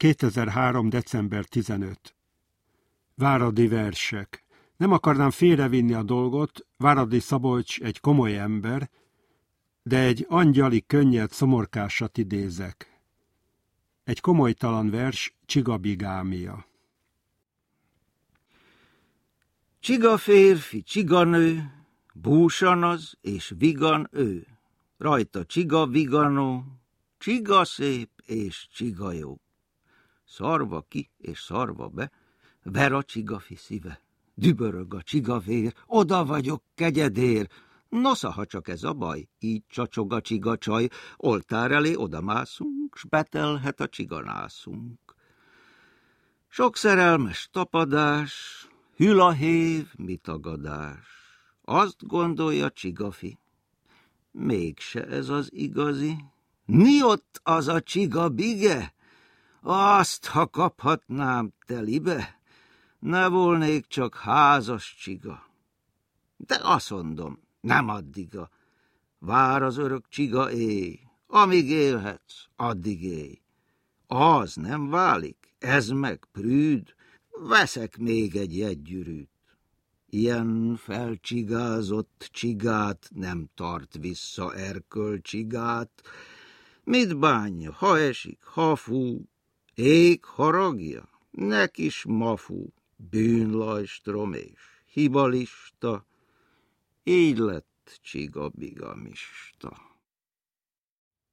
2003. december 15. Váradi versek. Nem akarnám félrevinni a dolgot, Váradi Szabolcs egy komoly ember, de egy angyali könnyed szomorkásat idézek. Egy komolytalan vers, Csiga bigámia. Csiga férfi, csiga nő, búsan az és vigan ő. Rajta csiga viganó, csiga szép és csiga jó. Szarva ki és szarva be, ver a csigafi szíve. Dübörög a csigavér, oda vagyok kegyedér. Nosza, ha csak ez a baj, így csacsog a csigacsaj, oltár elé odamászunk, s betelhet a csiganászunk. Sok szerelmes tapadás, hűl a hév, mi tagadás. Azt gondolja csigafi, mégse ez az igazi. Mi ott az a csiga bige? Azt, ha kaphatnám telibe, ne volnék csak házas csiga. De azt mondom, nem addiga. Vár az örök csiga éj, amíg élhetsz, addig élj. Az nem válik, ez meg prűd, veszek még egy jegygyűrűt. Ilyen felcsigázott csigát nem tart vissza erkölcsigát. Mit bánja, ha esik, ha fú, ég haragja, nekis mafú, bűnlajstrom és hibalista, így lett csiga bigamista.